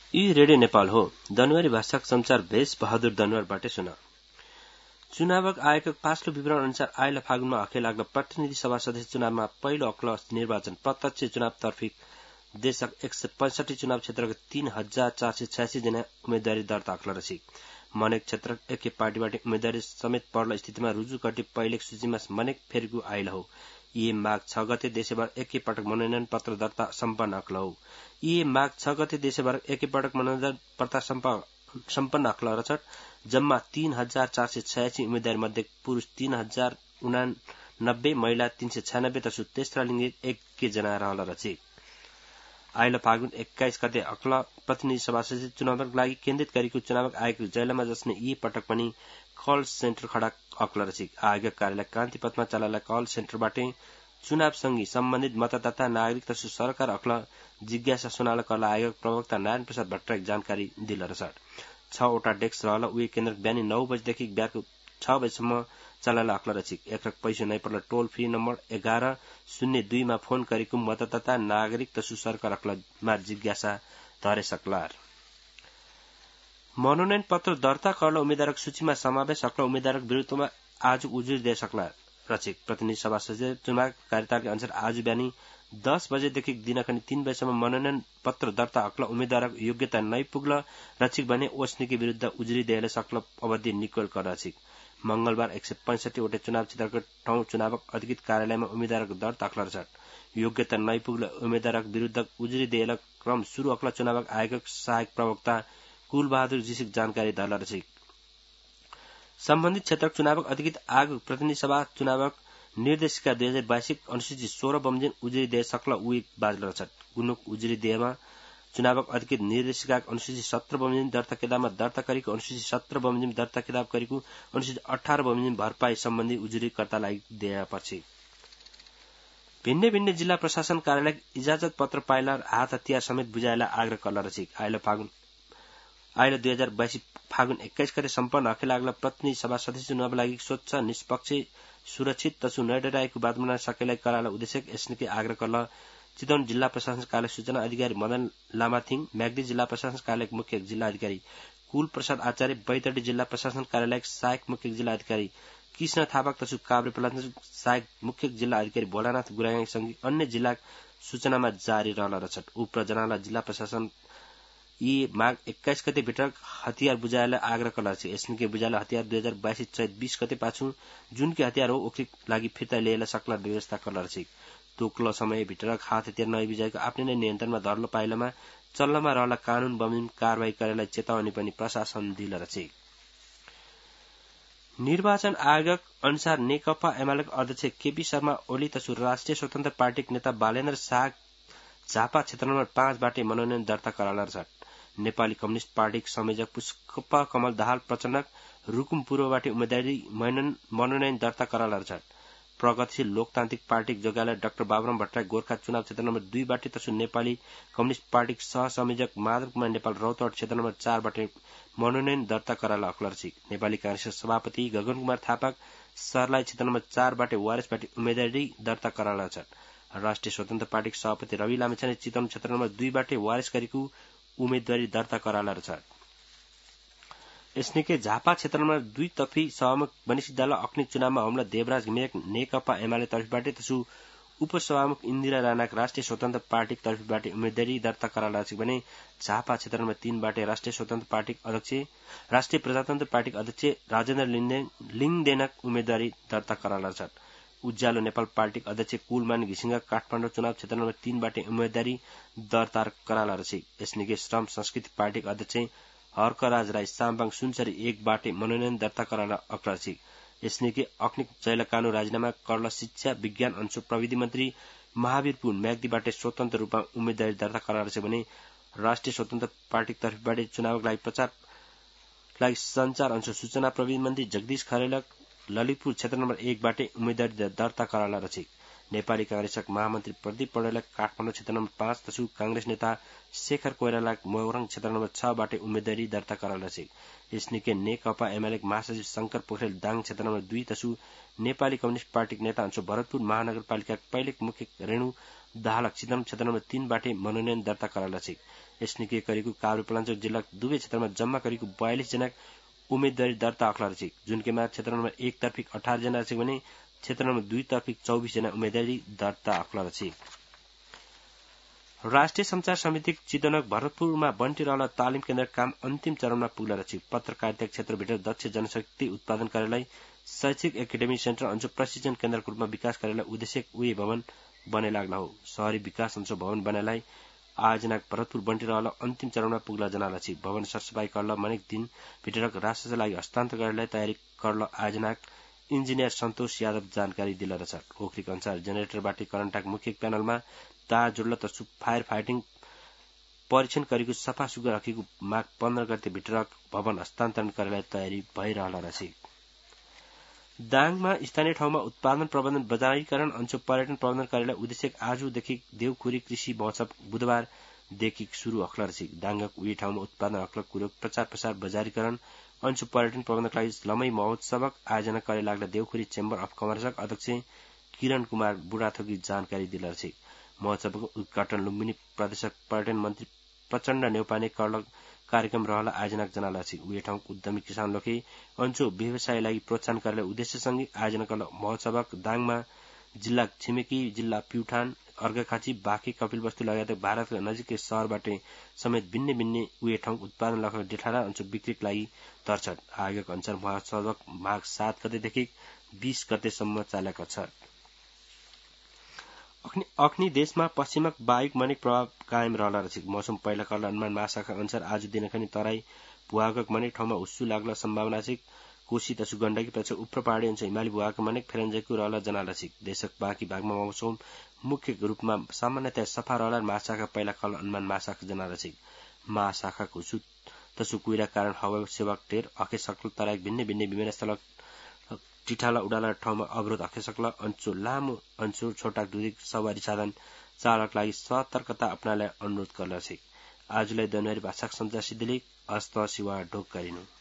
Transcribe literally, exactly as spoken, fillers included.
यी रेडियो नेपाल हो। दनवारी भाषाक संचार भेष बहादुर दनवारबाटै सुन। चुनावक आयोगको पाछलो विवरण अनुसार आइला फागुनमा हके लाग्दा प्रतिनिधि सभा सदस्य चुनावमा पहिलो अक्ल निर्वाचन प्रत्यक्ष चुनावतर्फी देशक एक सय पैंसठी चुनाव क्षेत्रका तीन हजार चार सय छयासी जना उम्मेद्वारी दर्ता अक्ल रसी मनेक क्षेत्र एकै पार्टीबाट उम्मेद्वारी समेत पर्ल स्थितिमा रुजु कटी पहिलेक सूचीमा मनेक फेरिको आइला हो। यी माघ छ गते देशभर एकै पटक मनोनयन पत्र दर्ता सम्पन्न अक्ल हो। यी माघ छ गते देशभर एकै पटक मनोनयन पत्र सम्पन्न अक्ल रचट जम्मा तीन हजार चार सय छयासी उम्मेद्वार मध्ये पुरुष तीन हजार उनानब्बे महिला तीन सय छयानब्बे तसु तेस्रा लिङ्गी एकै जना रहल रचे। आइला फागुन एक्काइस गते अक्ल प्रतिनिधि सभा सदस्य चुनावका लागि केन्द्रित गरेको चुनावक आयोग जैलामा जसने यी पटक पनि कल सेन्टर खडा अक्ल रची आयोग कार्यालय क्रान्तिपथमा चलाला कल सेन्टरबाटै चुनावसँगै सम्बन्धित मतदाता नागरिक तसु सरकार अक्ल जिज्ञासा सुनाला कला आयोग प्रवक्ता नारायण प्रसाद भट्टराई जानकारी दिल रसट छवटा डेस्क रहल उही केन्द्र बिहानी नौ बजेदेखि बिहाको छ बजेसम्म चलाला अक्ल रची एकरक पैसो नै पर्ला टोल फ्री नम्बर एघार शून्य दुईमा फोन गरेको मतदाता नागरिक तसु सरकार अक्लमा जिज्ञासा धरे सक्लार। मनोनयन पत्र दर्ता करल उम्मेद्वारक सूचीमा समावेश अक्ल उम्मेद्वारक विरुद्धमा आज उजुरी दे सक्ला रचिक प्रतिनिधि सभा सदस्य चुनाव कार्यतालिका अनुसार आज बिहानी दस बजेदेखि दिनखनि तीन बजेसम्म मनोनयन पत्र दर्ता अक्ल उम्मेद्वारक योग्यता नै पुग्ल रचिक भने ओस्नीके विरुद्ध उजुरी देले सक्ल अवधि निकोल कर रचिक मंगलबार एक सय पैंसठी वटा चुनाव क्षेत्रको ठाउँ चुनावक अधिकृत कार्यालयमा उम्मेद्वारक दर्ता अक्ल रचट योग्यता नै पुग्ल उम्मेद्वारक विरुद्ध उजुरी देल क्रम सुरु अक्ल चुनावक आयोगक सहायक प्रवक्ता कुलबहादुर जीसिक जानकारी धर्ला रचिक सम्बन्धित क्षेत्रक चुनावक अधिकृत आयोग प्रतिनिधि सभा चुनावक निर्देशिका दुई हजार बाइसिक अनुसूचित सोह्र बमोजिम उजुरी दे सक्ल उही बाजल रचट गुनुक उजुरी देमा चुनावक अधिकृत निर्देशिका अनुसूचित सत्र बमोजिम दर्ता किताबमा दर्ता गरेको अनुसूचित सत्र बमोजिम दर्ता किताब गरेको अनुसूचित अठारह बमोजिम भरपाई सम्बन्धी उजुरीकर्तालाई दिएपछि भिन्न भिन्न जिल्ला प्रशासन कार्यालय इजाजत पत्र पाइला हात हतियार समेत बुझाएला आग्रह कला रचिक आइला फागुन आइला दुई हजार बाइस फागुन एक्काइस गते सम्पन्न हके लाग्ला प्रतिनिधि सभा सदस्य चुनावका लागि स्वच्छ निष्पक्ष सुरक्षित तसु नडराएको वातावरण सकेलाई कराला उद्देश्य यसनिके आग्रह कल चितवन जिल्ला प्रशासन कार्यालय सूचना अधिकारी मदन लामाथिङ म्याग्दी जिल्ला प्रशासन कार्यालय मुख्य जिल्ला अधिकारी कुल प्रसाद आचार्य बैतडी जिल्ला प्रशासन कार्यालय सहायक मुख्य जिल्ला अधिकारी कृष्ण थापक तसु काभ्रे प्रलाञ्चन सहायक मुख्य जिल्ला अधिकारी भोलानाथ गुराङसँगै अन्य जिल्ला सूचनामा जारी रहल रचट उप जनाला जिल्ला प्रशासन यी माघ एक्काइस गते भित्र हतियार बुझाएला आग्रह कला छ यसनिके बुझाएला हतियार दुई हजार बाइस चैत बीस गते पाछु जुनकी हतियार हो ओकरी लागि फिर्ता लिएला सक्ला व्यवस्था कला छ तोक्लो समय भित्र हात हतियार नै बुझाएको आफ्नै नै नियन्त्रणमा धर्लो पाइलामा चल्नमा रहला कानून बमोजिम कारबाही गरेला चेतावनी पनि प्रशासन दिल रचे। निर्वाचन आयोग अनुसार नेकपा एमालेका अध्यक्ष केपी शर्मा ओली तसु राष्ट्रिय स्वतन्त्र पार्टीका नेता बालेन्द्र शाह झापा क्षेत्र नम्बर पाँच बाटे मनोनयन दर्ता कराला छ। नेपाली कम्युनिस्ट पार्टीका संयोजक पुष्प कमल दाहाल प्रचण्ड रुकुम पूर्वबाट उम्मेदवारी मनोनयन दर्ता कराला छ। प्रगतिशील लोकतान्त्रिक पार्टीका जोगाले डाक्टर बाबुराम भट्टराई गोर्खा चुनाव क्षेत्र नम्बर दुई बाटे तसु नेपाली कम्युनिस्ट पार्टीका सह संयोजक माधव कुमार नेपाल रौतहट क्षेत्र नम्बर चार बाटे मनोनयन दर्ता कराला अक्लर्ची नेपाली कांग्रेस सभापति गगन कुमार थापा सर्लाही क्षेत्र नम्बर चार बाटे वारिसबाट उम्मेदवारी दर्ता कराला छ। राष्ट्रिय स्वतन्त्र पार्टीका सभापति रवि लामिछाने चितवन क्षेत्र नम्बर दुई बाटे वारिस गरेको उम्मेदवारी दर्ता कराला छ। यसनिके झापा क्षेत्र नम्बर दुई तर्फी सभामुख बनिसी दल अग्नि चुनावमा हमला देवराज घिमिरेक नेकपा एमाले तर्फबाट तसु उपसभामुख इन्दिरा राणाक राष्ट्रिय स्वतन्त्र पार्टीका तर्फबाट उम्मेदवारी दर्ता कराला छ भने झापा क्षेत्र नम्बर तीन बाटे राष्ट्रिय स्वतन्त्र पार्टीका अध्यक्ष राष्ट्रिय प्रजातन्त्र पार्टीका अध्यक्ष राजेन्द्र लिङदेनक उम्मेदवारी दर्ता कराला छ। उज्यालो नेपाल पार्टीका अध्यक्ष कुलमान घिसिङ काठमाडौँ चुनाव क्षेत्र नम्बर तीन बाटे उम्मेदवारी दर्ता कराला रहे। यसनिके श्रम संस्कृति पार्टीका अध्यक्ष हर्कराज राई साम्बाङ सुनसरी एक बाटे मनोनयन दर्ता कराला अक्लर्ची यसनिके अग्निक जैलकानु राजीनामा करल शिक्षा विज्ञान अंशु प्रविधि मन्त्री महावीर पुन म्याग्दीबाट स्वतन्त्र रूपमा उम्मेदवारी दर्ता कराला छ भने राष्ट्रिय स्वतन्त्र पार्टीका तर्फबाट चुनावका लागि प्रचार लागि संचार अंश सूचना प्रविधि मन्त्री जगदीश खरेलक ललितपुर क्षेत्र नम्बर एक बाटे उम्मेदवारी दर्ता कराला रहे। नेपाली कांग्रेसका महामन्त्री प्रदीप पौडेलले काठमाडौँ क्षेत्र नम्बर पाँच तसु कांग्रेस नेता शेखर कोइराला मोरङ क्षेत्र नम्बर छ बाटे उम्मेदवारी दर्ता कराला छ। यसनिके नेकपा एमालेका महासचिव शंकर पोखरेल दाङ क्षेत्र नम्बर दुई तसु नेपाली कम्युनिस्ट पार्टीका नेता अंशु भरतपुर महानगरपालिका पहिलेक मुख्य रेणु दाहालक चितवन क्षेत्र नम्बर तीन बाटे मनोनयन दर्ता कराला छ। यस निकै करिको काभ्रेपलाञ्चोक जिल्ला दुवै क्षेत्रमा जम्मा करिको बयालिस जना उम्मेदवारी दर्ता अखला छ। जुनकेमा क्षेत्र नम्बर एक तर्फिक अठार जना छ भने क्षेत्र नम्बर दुई तर्फिक चौबिस जना उम्मेदवारी दर्ता अखला छ। राष्ट्रिय संचार समिति चितवनक भरतपुरमा बन्टी रहल तालिम केन्द्र काम अन्तिम चरणमा पुग्ला छ। पत्रकारिता क्षेत्रभित्र दक्ष जनशक्ति उत्पादन कार्यालय, शैक्षिक एकाडेमी सेन्टर अंश प्रशिक्षण केन्द्रको रूपमा विकास कार्यालय उद्देश्य उही भवन बने लाग्ला हो। शहरी विकास अंश भवन बनालाई आयोजनाक भरतपुर बन्टी रहल अन्तिम चरणमा पुग्ला जनाला छ। भवन सरसफाई करल मनेक दिन भित्रक राष्ट्रका लागि हस्तान्तर गर्नलाई तयारी करल आयोजनाक इन्जिनियर सन्तोष यादव जानकारी दिला छ। ओखरीक अनुसार जेनेरेटरबाट करेन्टक मुख्य प्यानलमा तार जोड्ल त फायर फाइटिङ परीक्षण गरेको सफा सुग्घर राखेको माघ पन्ध्र गते भित्र भवन हस्तान्तरण गर्नलाई तयारी भइरहला रहेछ। दाङमा स्थानीय ठाउँमा उत्पादन प्रबन्धन बजारीकरण अंश पर्यटन प्रबन्धन कार्यालय उद्देश्य आजदेखि देवखुरी कृषि महोत्सव बुधबारदेखि शुरू अखला रहेछ। दाङक उही ठाउँमा उत्पादन अखलक कुरो प्रचार प्रसार बजारीकरण अंश पर्यटन प्रबन्धनका लागि लमै महोत्सवक आयोजना करे लाग्दा देवखुरी चेम्बर अफ कमर्सक अध्यक्ष किरण कुमार बुढाथोकी जानकारी दिला रहेछ। महोत्सवको उद्घाटन लुम्बिनी प्रदेशक पर्यटन मन्त्री प्रचण्ड नेउपाने कर्ल कार्यक्रम रहला आयोजना जनाला छ। उही ठाउँको उद्यमी किसान लोके अंशो व्यवसाय लागि प्रोत्साहन गर्ने उद्देश्यसँगै आयोजना गर्ल महोत्सवक दाङमा जिल्ला छिमेकी जिल्ला प्युठान, अर्घाखाँची, बाँके, कपिलवस्तु लगायत भारतका नजिकै शहरबाट समेत भिन्ने भिन्ने उही ठाउँ उत्पादन लखल डेठारा अंश बिक्रीका लागि तर्छन्। आयोगक अनुसार महोत्सवक माघ सात गतेदेखि बीस गतेसम्म चालेको छ। अख्नी देशमा पश्चिमक वायुक मनेक प्रभाव कायम रहला रहेछ। मौसम पहिला कर्ल अनुमान महाशाखा अनुसार आज दिनखनि तराई भूभागक मनेक ठाउँमा हुस्सु लाग्ला सम्भावना छ। कोशी तसु गण्डकी प्रदेश उप्र पहाडी अंश हिमाली भूभागका मनेक फेरन्जेको रहला जनाला छ। देशक बाँकी भागमा मौसम मुख्य रूपमा सामान्यतया सफा रहला महाशाखा पहिला कर्ल अनुमान महाशाखा जनाला छ। महाशाखाको हुस्सु तसु कुइरा कारण हवाई सेवाक टेर अखे सक्ल तराईक भिन्ने भिन्ने विमानस्थल टिठाला उडाला ठाउँमा अवरोध अखे सक्ल अंशो लामो अंशो छोटा दूरी सवारी साधन चालक लागि सतर्कता अपनालाई अनुरोध गर्ला छ। आजलाई जनवरी भाषाक संचार सिद्धिले हस्त सिवा ढोक गरिनु।